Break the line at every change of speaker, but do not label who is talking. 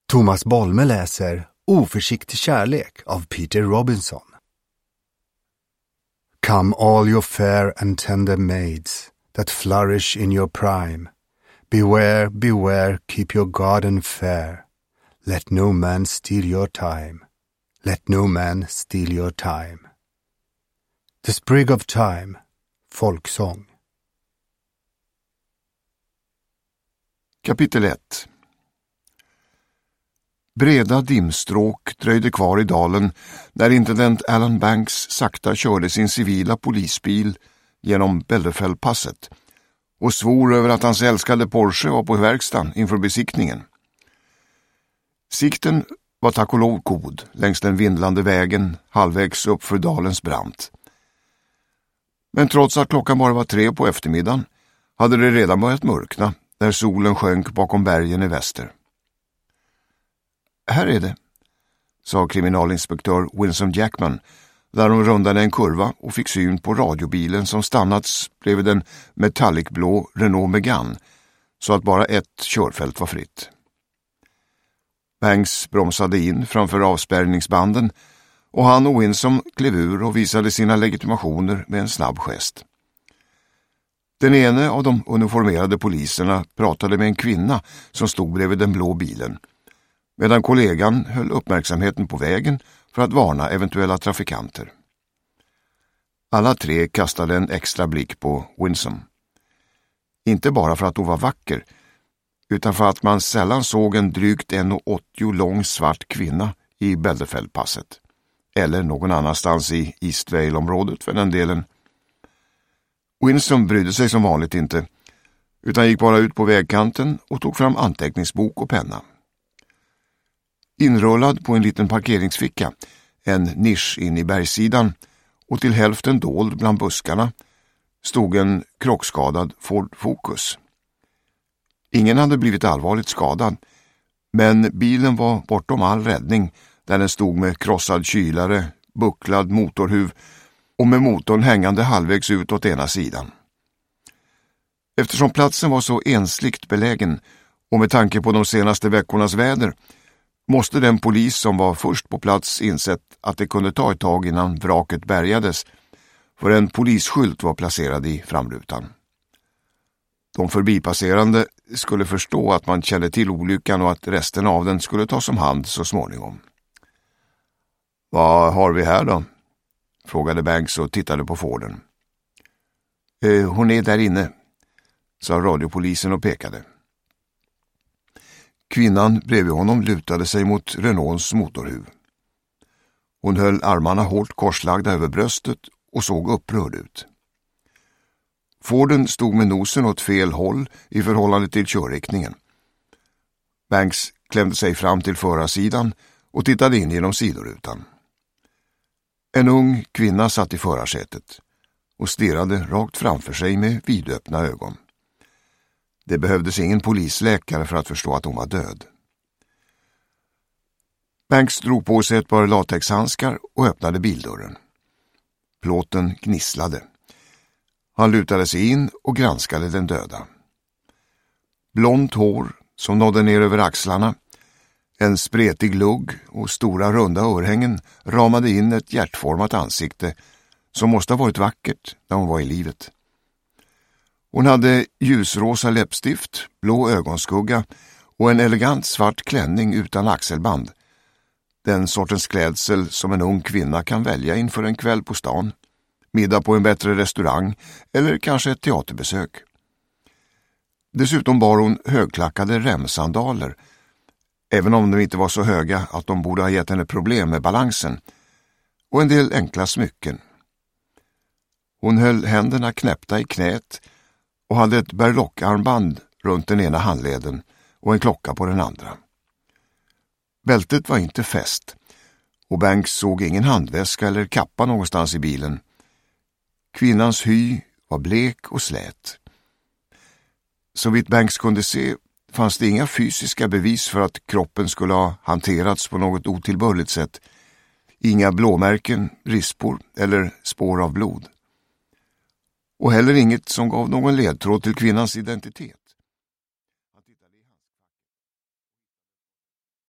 Thomas Bolme läser Oförsiktig kärlek av Peter Robinson. Come all your fair and tender maids that flourish in your prime. Beware, beware, keep your garden fair. Let no man steal your time. Let no man steal your time. The Sprig of Time, folksång.
Kapitel 1. Breda dimstråk dröjde kvar i dalen när intendent Alan Banks sakta körde sin civila polisbil genom Belderfell-passet och svor över att hans älskade Porsche var på verkstaden inför besiktningen. Sikten var tack och lov god längs den vindlande vägen halvvägs upp för dalens brant. Men trots att klockan bara var 3 på eftermiddagen hade det redan börjat mörkna när solen sjönk bakom bergen i väster. Här är det, sa kriminalinspektör Winsome Jackman där de rundade en kurva och fick syn på radiobilen som stannats bredvid den metallicblå Renault Megane så att bara ett körfält var fritt. Banks bromsade in framför avspärrningsbanden och han och Winsome klev ur och visade sina legitimationer med en snabb gest. Den ene av de uniformerade poliserna pratade med en kvinna som stod bredvid den blå bilen, medan kollegan höll uppmärksamheten på vägen för att varna eventuella trafikanter. Alla tre kastade en extra blick på Winsome. Inte bara för att hon var vacker, utan för att man sällan såg en drygt 1,80 lång svart kvinna i Belderfell-passet, eller någon annanstans i Eastvale-området för den delen. Winsome brydde sig som vanligt inte, utan gick bara ut på vägkanten och tog fram anteckningsbok och penna. Inrullad på en liten parkeringsficka, en nisch in i bergssidan och till hälften dold bland buskarna, stod en krockskadad Ford Focus. Ingen hade blivit allvarligt skadad, men bilen var bortom all räddning där den stod med krossad kylare, bucklad motorhuv och med motorn hängande halvvägs ut åt ena sidan. Eftersom platsen var så ensligt belägen och med tanke på de senaste veckornas väder måste den polis som var först på plats insett att det kunde ta ett tag innan vraket bärgades, för en polisskylt var placerad i framrutan. De förbipasserande skulle förstå att man kände till olyckan och att resten av den skulle tas om hand så småningom. Vad har vi här då? Frågade Banks och tittade på Forden. Hon är där inne, sa radiopolisen och pekade. Kvinnan bredvid honom lutade sig mot Renaults motorhuv. Hon höll armarna hårt korslagda över bröstet och såg upprörd ut. Forden stod med nosen åt fel håll i förhållande till körriktningen. Banks klämde sig fram till förarsidan och tittade in genom sidorutan. En ung kvinna satt i förarsätet och stirrade rakt framför sig med vidöppna ögon. Det behövdes ingen polisläkare för att förstå att hon var död. Banks drog på sig ett par latexhandskar och öppnade bildörren. Plåten gnisslade. Han lutade sig in och granskade den döda. Blont hår som nådde ner över axlarna, en spretig lugg och stora runda örhängen ramade in ett hjärtformat ansikte som måste ha varit vackert när hon var i livet. Hon hade ljusrosa läppstift, blå ögonskugga och en elegant svart klänning utan axelband. Den sortens klädsel som en ung kvinna kan välja inför en kväll på stan, middag på en bättre restaurang eller kanske ett teaterbesök. Dessutom bar hon högklackade remsandaler, även om de inte var så höga att de borde ha gett henne problem med balansen, och en del enkla smycken. Hon höll händerna knäppta i knät och hade ett berlockarmband runt den ena handleden och en klocka på den andra. Bältet var inte fäst och Banks såg ingen handväska eller kappa någonstans i bilen. Kvinnans hy var blek och slät. Så vitt Banks kunde se fanns det inga fysiska bevis för att kroppen skulle ha hanterats på något otillbörligt sätt. Inga blåmärken, rispor eller spår av blod. Och heller inget som gav någon ledtråd till kvinnans identitet.